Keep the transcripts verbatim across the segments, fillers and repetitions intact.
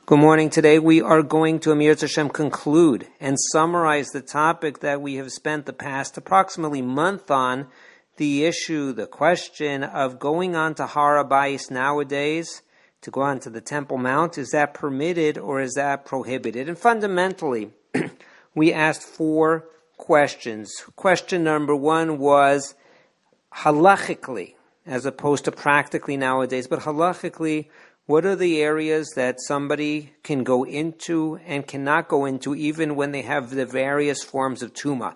Good morning. Today we are going to Amir Hashem conclude and summarize the topic that we have spent the past approximately month on, the issue, the question of going on to Har HaBayis nowadays, to go on to the Temple Mount. Is that permitted or is that prohibited? And fundamentally, we asked four questions. Question number one was halachically, as opposed to practically nowadays, but halachically, what are the areas that somebody can go into and cannot go into even when they have the various forms of Tumah?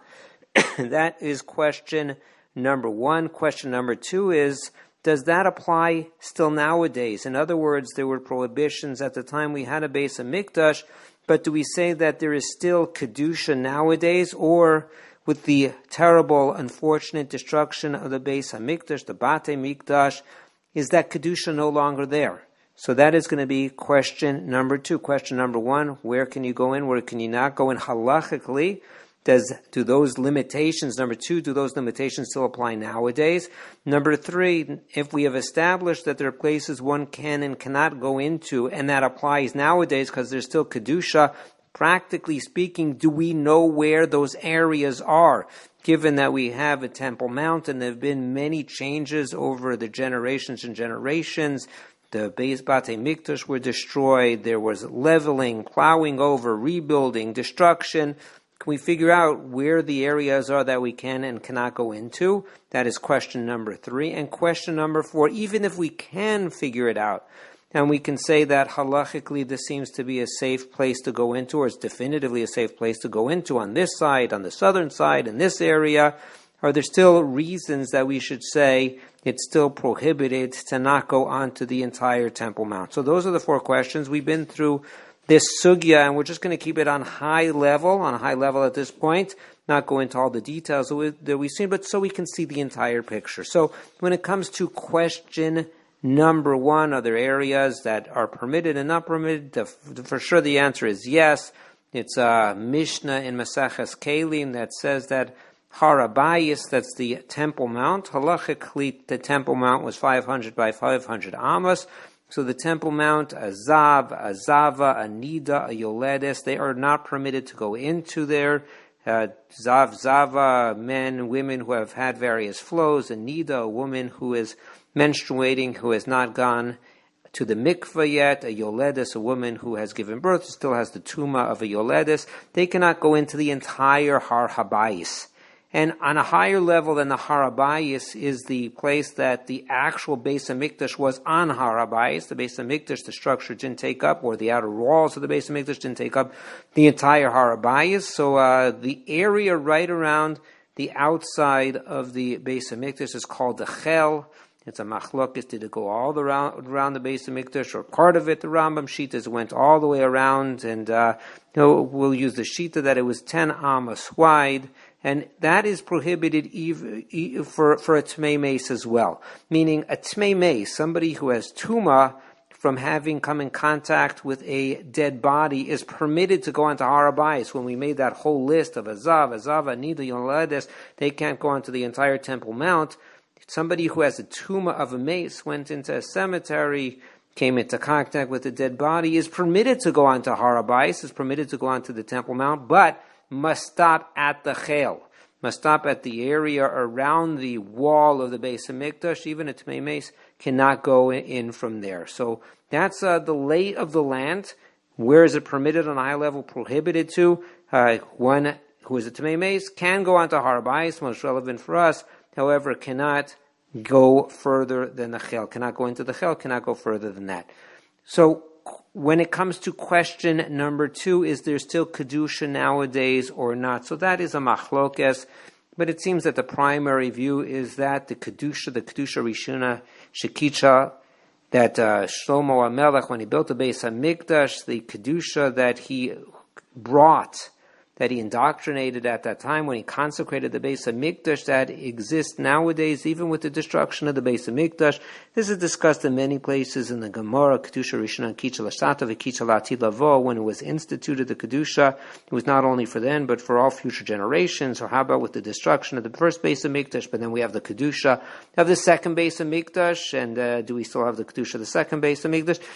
That is question number one. Question number two is, does that apply still nowadays? In other words, there were prohibitions at the time we had a Beis HaMikdash, but do we say that there is still Kedusha nowadays, or with the terrible, unfortunate destruction of the Beis HaMikdash, the Batei Mikdash, is that Kedusha no longer there? So that is going to be question number two. Question number one, where can you go in, where can you not go in halachically? Does, do those limitations, number two, do those limitations still apply nowadays? Number three, if we have established that there are places one can and cannot go into, and that applies nowadays because there's still Kedusha, practically speaking, do we know where those areas are? Given that we have a Temple Mount and there have been many changes over the generations and generations, the Beis Batei Mikdash were destroyed, there was leveling, plowing over, rebuilding, destruction. Can we figure out where the areas are that we can and cannot go into? That is question number three. And question number four, even if we can figure it out, and we can say that halachically this seems to be a safe place to go into, or it's definitively a safe place to go into on this side, on the southern side, in this area, are there still reasons that we should say it's still prohibited to not go onto the entire Temple Mount? So those are the four questions. We've been through this sugya, and we're just going to keep it on high level, on a high level at this point, not go into all the details that we've seen, but so we can see the entire picture. So when it comes to question number one, are there areas that are permitted and not permitted? The, for sure the answer is yes. It's a Mishnah in Maseches Kelim that says that Har HaBayis, that's the Temple Mount. Halachically, the Temple Mount was five hundred by five hundred amos. So the Temple Mount, a Zav, a Zava, a Nida, a Yoledes, they are not permitted to go into there. Uh, Zav, Zava, men, women who have had various flows. A Nida, a woman who is menstruating, who has not gone to the mikveh yet. A Yoledes, a woman who has given birth, still has the Tumah of a Yoledes. They cannot go into the entire Har HaBayis. And on a higher level than the Har HaBayis is the place that the actual Beis HaMikdash was on Har HaBayis. The Beis HaMikdash, the structure didn't take up, or the outer walls of the Beis HaMikdash didn't take up the entire Har HaBayis. So uh, the area right around the outside of the Beis HaMikdash is called the Chel. It's a machlokes. Did it go all the round, around the Beis HaMikdash, or part of it? The Rambam Shitas went all the way around, and uh, you know, we'll use the Shita that it was ten amos wide. And that is prohibited even for, for a Tmei Meis as well. Meaning a Tmei Meis, somebody who has Tumah from having come in contact with a dead body, is permitted to go onto Har HaBayis. When we made that whole list of Azav, Azava, Nida, Yoledes, they can't go onto the entire Temple Mount. Somebody who has a Tumah of a Meis went into a cemetery, came into contact with a dead body, is permitted to go onto Har HaBayis, is permitted to go onto the Temple Mount, but must stop at the Chel, must stop at the area around the wall of the Beis HaMikdash. Even a Tmei Meis cannot go in from there. So that's uh, the lay of the land. Where is it permitted on a high level, prohibited to? Uh, one who is a Tmei Meis can go onto Har HaBayis, most relevant for us, however, cannot go further than the Chel, cannot go into the Chel, cannot go further than that. So when it comes to question number two, is there still Kedusha nowadays or not? So that is a machlokes, but it seems that the primary view is that the Kedusha, the Kedusha Rishuna Shekicha, that uh, Shlomo HaMelech, when he built the Beis HaMikdash, the Kedusha that he brought, that he indoctrinated at that time when he consecrated the Beis HaMikdash, that exists nowadays even with the destruction of the Beis HaMikdash. This is discussed in many places in the Gemara, Kedusha Rishona Kicha L'Shata V'Kicha L'Atid Lavo. When it was instituted, the Kedusha, it was not only for then, but for all future generations. Or how about with the destruction of the first Beis HaMikdash, but then we have the Kedusha of the second Beis HaMikdash, and uh, do we still have the Kedusha of the second Beis HaMikdash?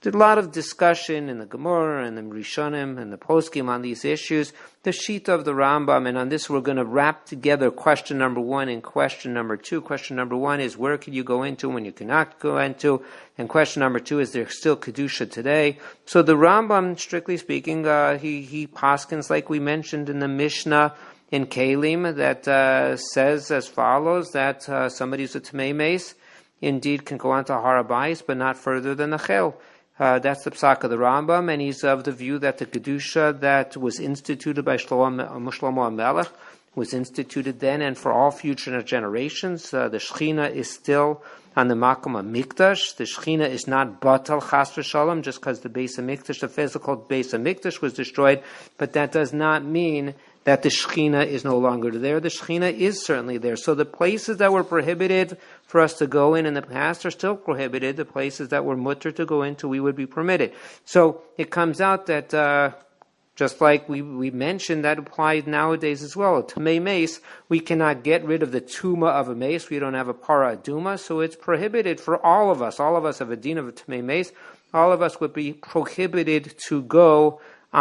There's a lot of discussion in the Gemara and the Rishonim and the Poskim on these issues. The Shita of the Rambam, and on this we're going to wrap together question number one and question number two. Question number one is, where can you go into when you cannot go into? And question number two is, there still Kedusha today? So the Rambam, strictly speaking, uh, he, he paskins, like we mentioned in the Mishnah in Kalim, that uh, says as follows, that uh, somebody who's a Tamei Meis indeed can go on to Har HaBayis, but not further than the Chel. Uh, that's the psak of the Rambam, and he's of the view that the Kedusha that was instituted by Shlomo HaMelech was instituted then and for all future generations. Uh, the Shechina is still on the Makom HaMikdash. The Shechina is not batal chas v'shalom just because the Beis HaMikdash, the physical Beis HaMikdash, was destroyed, but that does not mean that the Shechina is no longer there. The Shechina is certainly there. So the places that were prohibited for us to go in in the past are still prohibited. The places that were mutter to go into, we would be permitted. So it comes out that, uh, just like we, we mentioned, that applies nowadays as well. To Tamei Meis, we cannot get rid of the tuma of a mace. We don't have a para aduma, so it's prohibited for all of us. All of us have a din of a Tamei Meis. All of us would be prohibited to go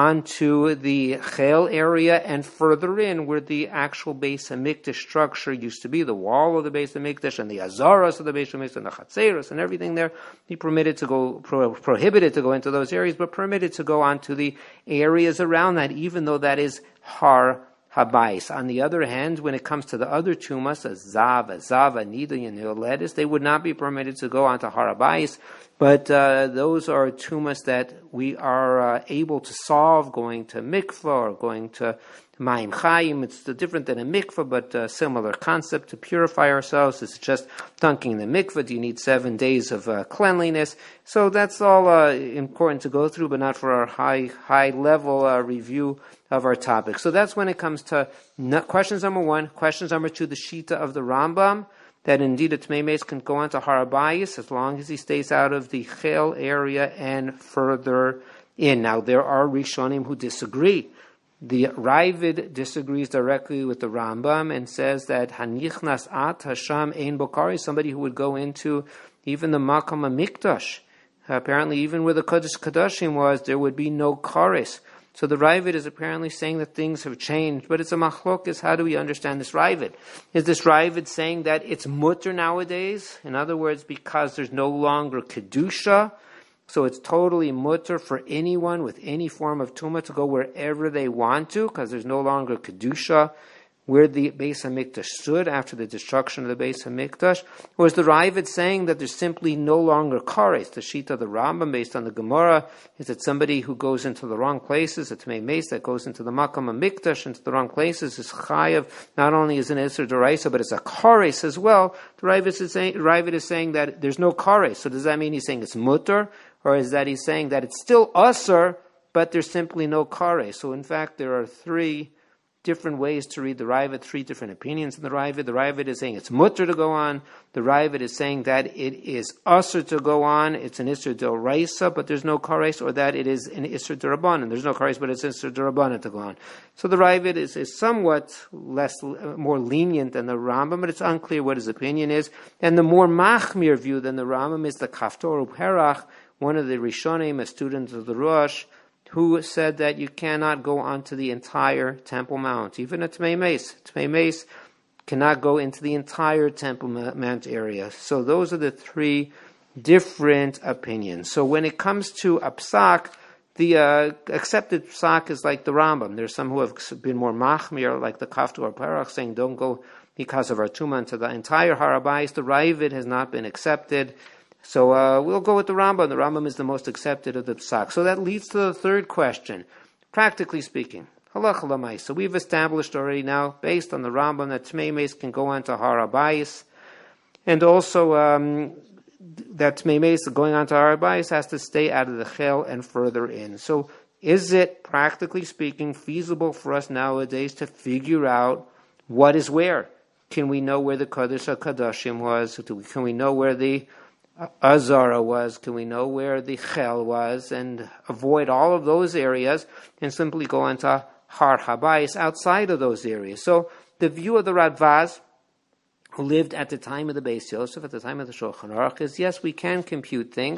onto the Chel area and further in where the actual Beis HaMikdash structure used to be, the wall of the Beis HaMikdash and the Azaras of the Beis HaMikdash and the Chatzeros and everything there. Be permitted to go, pro, prohibited to go into those areas, but permitted to go onto the areas around that, even though that is Har HaBayis. On the other hand, when it comes to the other tumas, a Zav, a Zav, a Nida, and Yoledis, they would not be permitted to go onto Har HaBayis. But uh, those are tumas that we are uh, able to solve going to mikvah or going to Mayim Chayim. It's different than a mikvah, but a similar concept to purify ourselves. It's just dunking in the mikvah. Do you need seven days of uh, cleanliness? So that's all uh, important to go through, but not for our high high level uh, review of our topic. So that's when it comes to questions number one. Questions number two, the Shita of the Rambam, that indeed a Tamei Meis can go on to Har HaBayis as long as he stays out of the Chel area and further in. Now, there are Rishonim who disagree. The Ravid disagrees directly with the Rambam and says that Hanichnas at Hasham ein Bokari, somebody who would go into even the Makom HaMikdash. Apparently, even where the Kodesh Kodashim was, there would be no Kares. So the Ravid is apparently saying that things have changed, but it's a machlokes. How do we understand this Ravid? Is this Ravid saying that it's mutter nowadays? In other words, because there's no longer Kedusha, so it's totally mutter for anyone with any form of tumah to go wherever they want to, because there's no longer Kedusha where the Beis HaMikdash stood after the destruction of the Beis HaMikdash? Or is the Ravid saying that there's simply no longer kares? The Shita of the Rambam, based on the Gemara, is that somebody who goes into the wrong places, a Tamei Meis that goes into the Makom HaMikdash, into the wrong places, is chayav, not only is an Isser D'Oraisa, but it's a kares as well. The Ravid is, saying, Ravid is saying that there's no kares. So does that mean he's saying it's mutter? Or is that he's saying that it's still usser, but there's simply no kares? So in fact, there are three different ways to read the Ravid, three different opinions in the Ravid. The Ravid is saying it's mutter to go on. The Ravid is saying that it is usher to go on. It's an Isser D'Oraisa, but there's no kares, or that it is an Isser D'Rabbanan. There's no kares, but it's Isser D'Rabbanan to go on. So the Ravid is, is somewhat less, more lenient than the Rambam, but it's unclear what his opinion is. And the more machmir view than the Rambam is the Kaftor Uperach, one of the Rishonim, a student of the Rosh, who said that you cannot go onto the entire Temple Mount, even a Tamei Meis. Tamei Meis cannot go into the entire Temple Mount area. So those are the three different opinions. So when it comes to a psak, the uh, accepted psak is like the Rambam. There's some who have been more machmir, like the Kaftor Perach, saying don't go because of our tumah into the entire Har HaBayis. The Ravid has not been accepted. So uh, we'll go with the Rambam. The Rambam is the most accepted of the psak. So that leads to the third question. Practically speaking, halacha l'maisa. So we've established already now, based on the Rambam, that Tamei Meis can go on to Har HaBayis, and also um, that Tamei Meis going on to Har HaBayis has to stay out of the Chel and further in. So is it, practically speaking, feasible for us nowadays to figure out what is where? Can we know where the Kodesh HaKodashim was? Can we know where the Azara was? Can we know where the Chel was, and avoid all of those areas and simply go into Har HaBayis outside of those areas? So the view of the Radvaz, who lived at the time of the Beis Yosef, at the time of the Shulchan Aruch, is yes, we can compute things,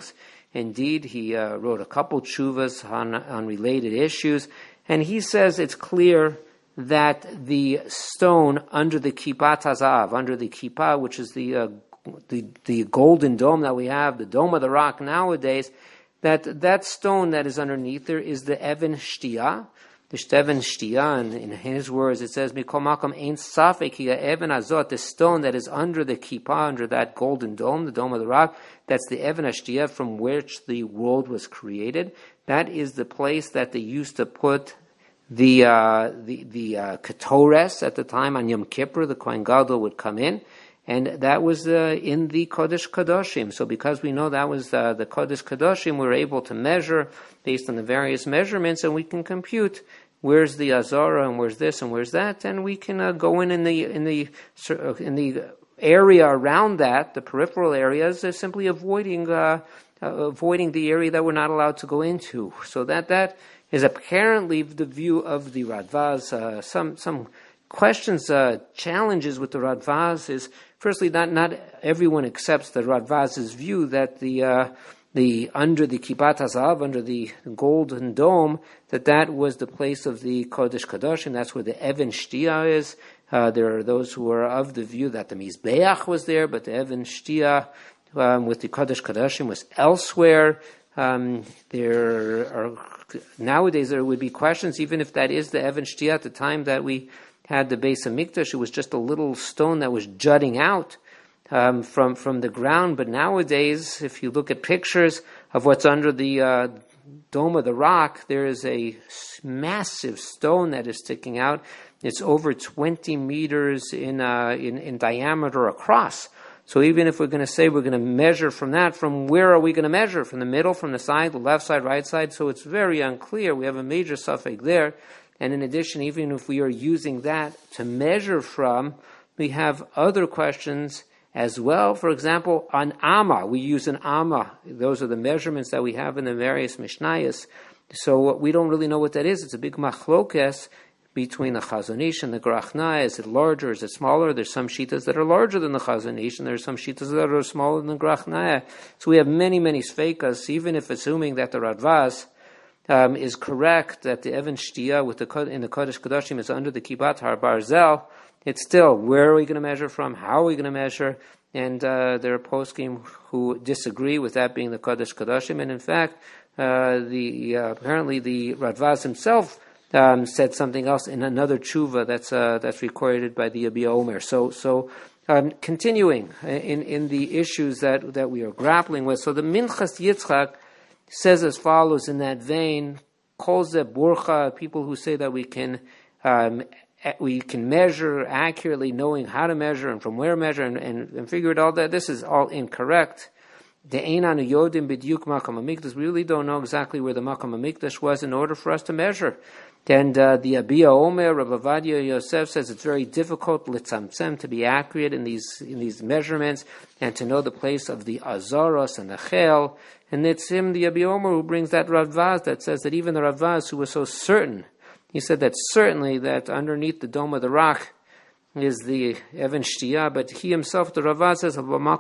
Indeed, he uh, wrote a couple tshuvas on, on related issues, and he says it's clear that the stone under the Kippat Hazav, under the Kippah, which is the, uh, the the golden dome that we have, the Dome of the Rock nowadays, that that stone that is underneath there is the Even Shtiyah, the Even Shtiyah, and in his words it says, Mikol Makom Ein Safek Hi Even Azot, the stone that is under the Kippah, under that golden dome, the Dome of the Rock, that's the Even Shtiyah from which the world was created. That is the place that they used to put the uh, the the uh, Ketores at the time on Yom Kippur. The Kohen Gadol would come in, and that was uh, in the Kodesh Kadoshim. So because we know that was uh, the Kodesh Kadoshim, we were able to measure based on the various measurements, and we can compute where's the Azara and where's this and where's that, and we can uh, go in in the in the in the area around that, the peripheral areas, uh, simply avoiding uh, uh, avoiding the area that we're not allowed to go into. So that that is apparently the view of the Radvaz. Uh, some some questions, uh, challenges with the Radvaz is, firstly, not not everyone accepts the Radvaz's view that the uh, the under the Kippat Hazav, under the golden dome, that that was the place of the Kodesh Kadoshim. That's where the Even Shtiyah is. Uh, there are those who are of the view that the Mizbeach was there, but the Even Shtiyah um, with the Kodesh Kadoshim was elsewhere. Um, there are nowadays there would be questions, even if that is the Even Shtiyah. At the time that we had the Beis Hamikdash, it was just a little stone that was jutting out um, from from the ground. But nowadays, if you look at pictures of what's under the uh, Dome of the Rock, there is a massive stone that is sticking out. It's over twenty meters in uh, in, in diameter across. So even if we're going to say we're going to measure from that, from where are we going to measure? From the middle, from the side, the left side, right side? So it's very unclear. We have a major suffix there. And in addition, even if we are using that to measure from, we have other questions as well. For example, on Amma, we use an Amma. Those are the measurements that we have in the various Mishnayos. So we don't really know what that is. It's a big machlokes between the Chazon Ish and the Grachna. Is it larger? Is it smaller? There's some shitas that are larger than the Chazon Ish, and there's some shitas that are smaller than the Grachna. So we have many, many sveikas, even if assuming that the Radvaz um, is correct, that the Even Shtiyah with the in the Kodesh Kodashim is under the Kippat Har Barzel, it's still, where are we going to measure from? How are we going to measure? And uh, there are poskim who disagree with that being the Kodesh Kodashim, and in fact, uh, the uh, apparently the Radvaz himself Um, said something else in another tshuva that's uh, that's recorded by the Yabia Omer. So, so um, continuing in, in the issues that, that we are grappling with. So the Minchas Yitzchak says as follows in that vein: Kol ze burcha, people who say that we can um, we can measure accurately, knowing how to measure and from where to measure, and, and, and figure it all that this is all incorrect. The Einanu Yodim B'diuk Makam HaMikdash. We really don't know exactly where the Makam HaMikdash was in order for us to measure. And uh, the Abia Omer, Rav Avadia Yosef says it's very difficult litzamtzem to be accurate in these in these measurements and to know the place of the Azaros and the Chel. And it's him, the Abia Omer, who brings that Radvaz that says that even the Radvaz who was so certain, he said that certainly that underneath the Dome of the Rock is the Even Shtiyah, but he himself, the Radvaz, says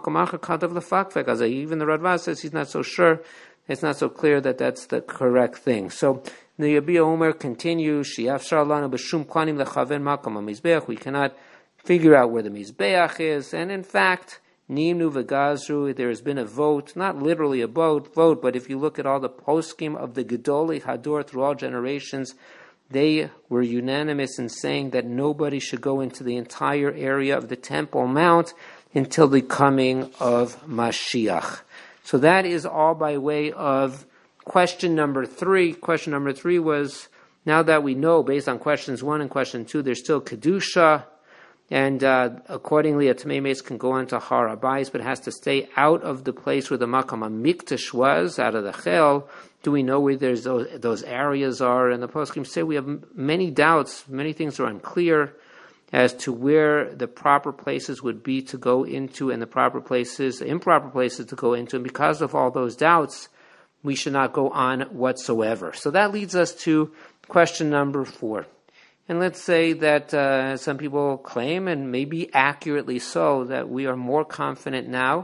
even the Radvaz says he's not so sure. It's not so clear that that's the correct thing. So the Yabia Omer continues, we cannot figure out where the Mizbeach is, and in fact, Nimnu v'gazru, there has been a vote, not literally a vote, vote, but if you look at all the poskim of the Gedolei Hador through all generations, they were unanimous in saying that nobody should go into the entire area of the Temple Mount until the coming of Mashiach. So that is all by way of question number three. Question number three was, now that we know, based on questions one and question two, there's still Kedusha, and uh, accordingly a Tamei Meis can go into Har Habayis, but has to stay out of the place where the Makam HaMikdash was, out of the Chel. Do we know where there's those, those areas are? And the poskim say we have many doubts, many things are unclear as to where the proper places would be to go into and the proper places, improper places to go into. And because of all those doubts, we should not go on whatsoever. So that leads us to question number four. And let's say that uh, some people claim, and maybe accurately so, that we are more confident now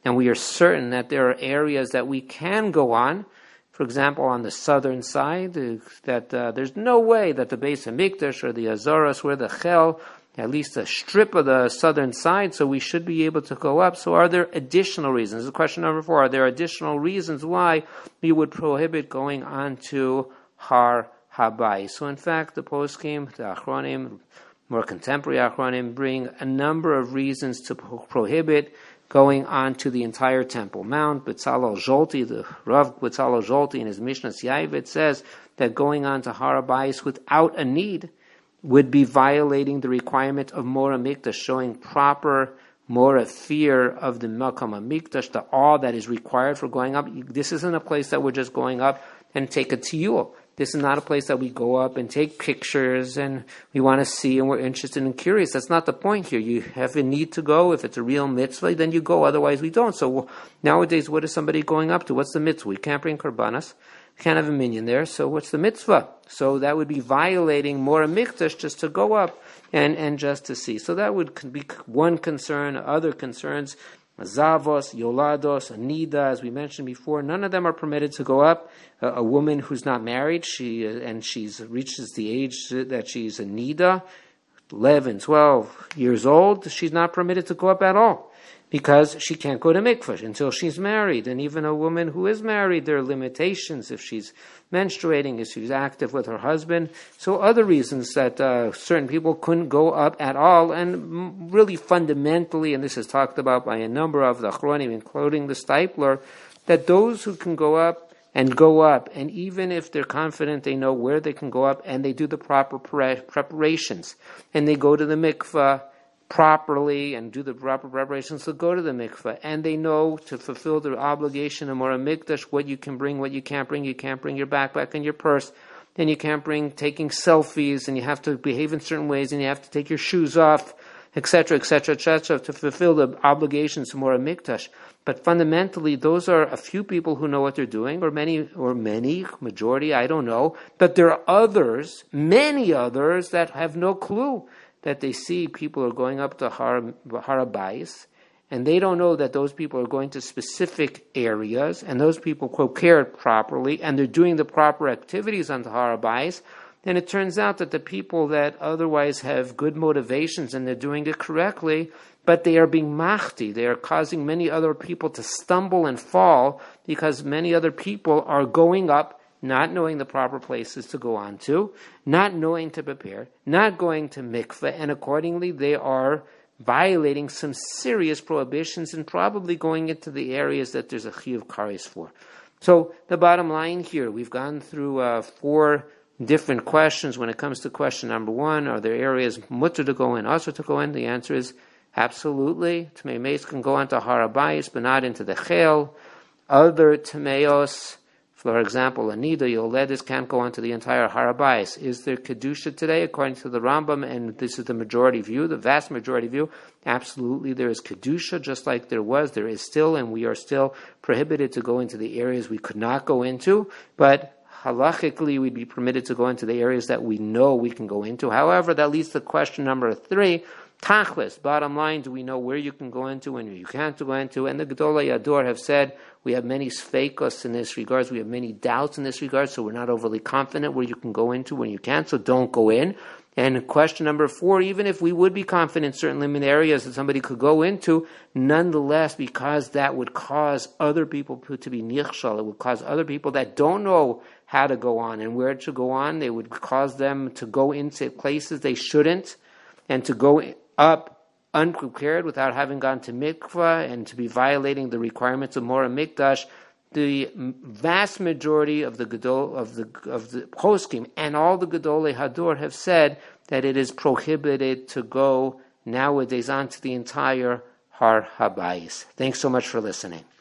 and we are certain that there are areas that we can go on. For example, on the southern side, that uh, there's no way that the Beis HaMikdash or the Azoros were the Chel, at least a strip of the southern side, so we should be able to go up. So are there additional reasons? This is question number four. Are there additional reasons why we would prohibit going on to Har Habayis? So in fact, the poskim, the Achronim, more contemporary Achronim, bring a number of reasons to prohibit going on to the entire Temple Mount. Betzalel Zolti, the Rav Betzalel Zolti in his Mishnah Yaivit says that going on to Har Habayis without a need would be violating the requirement of Mora Mikdash, showing proper Mora fear of the Makam HaMikdash, the awe that is required for going up. This isn't a place that we're just going up and take a tiyul. This is not a place that we go up and take pictures and we want to see and we're interested and curious. That's not the point here. You have a need to go. If it's a real mitzvah, then you go. Otherwise, we don't. So nowadays, what is somebody going up to? What's the mitzvah? We can't bring karbanas. Can't have a minion there. So what's the mitzvah? So that would be violating Mora Mikdash just to go up and, and just to see. So that would be one concern. Other concerns, Zavos, Yolados, Anida, as we mentioned before, none of them are permitted to go up. A, a woman who's not married, she and she's reaches the age that she's a Nida, eleven, twelve years old, she's not permitted to go up at all, because she can't go to mikvah until she's married. And even a woman who is married, there are limitations if she's menstruating, if she's active with her husband. So other reasons that uh, certain people couldn't go up at all. And really fundamentally, and this is talked about by a number of the Achronim, including the Steipler, that those who can go up and go up, and even if they're confident they know where they can go up, and they do the proper pre- preparations, and they go to the mikvah properly and do the proper preparations to go to the mikveh, and they know to fulfill their obligation of Mora Mikdash, what you can bring, what you can't bring. You can't bring your backpack and your purse, and you can't bring taking selfies, and you have to behave in certain ways, and you have to take your shoes off, et cetera, et cetera, et cetera, to fulfill the obligations of Mora Mikdash. But fundamentally, those are a few people who know what they're doing, or many, or many, majority, I don't know. But there are others, many others, that have no clue, that they see people are going up to Har, Har Habayis, and they don't know that those people are going to specific areas, and those people prepared properly, and they're doing the proper activities on the Har Habayis. And it turns out that the people that otherwise have good motivations and they're doing it correctly, but they are being machti, they are causing many other people to stumble and fall, because many other people are going up not knowing the proper places to go on to, not knowing to prepare, not going to mikveh, and accordingly they are violating some serious prohibitions and probably going into the areas that there's a chiyuv kares for. So the bottom line here, we've gone through uh, four different questions. When it comes to question number one, are there areas mutter to go in, also to go in? The answer is absolutely. Tamei meis can go onto Har Habayis, but not into the chel. Other tameos, for example, Anida, Yoledis, can't go onto the entire Har Habayis. Is there Kedusha today? According to the Rambam, and this is the majority view, the vast majority view, absolutely there is Kedusha, just like there was, there is still, and we are still prohibited to go into the areas we could not go into, but halachically we'd be permitted to go into the areas that we know we can go into. However, that leads to question number three, Tachlis, bottom line, do we know where you can go into and where you can't go into? And the Gedolei Hador have said we have many sfeikos in this regard, we have many doubts in this regard, so we're not overly confident where you can go into when you can't, so don't go in. And question number four, even if we would be confident in certain limited areas that somebody could go into, nonetheless, because that would cause other people to be nichshal, it would cause other people that don't know how to go on and where to go on, they would cause them to go into places they shouldn't, and to go up unprepared without having gone to mikvah and to be violating the requirements of Mora Mikdash. The vast majority of the Gedol, of the of the poskim and all the Gedolei Hador have said that it is prohibited to go nowadays onto the entire Har Habayis. Thanks so much for listening.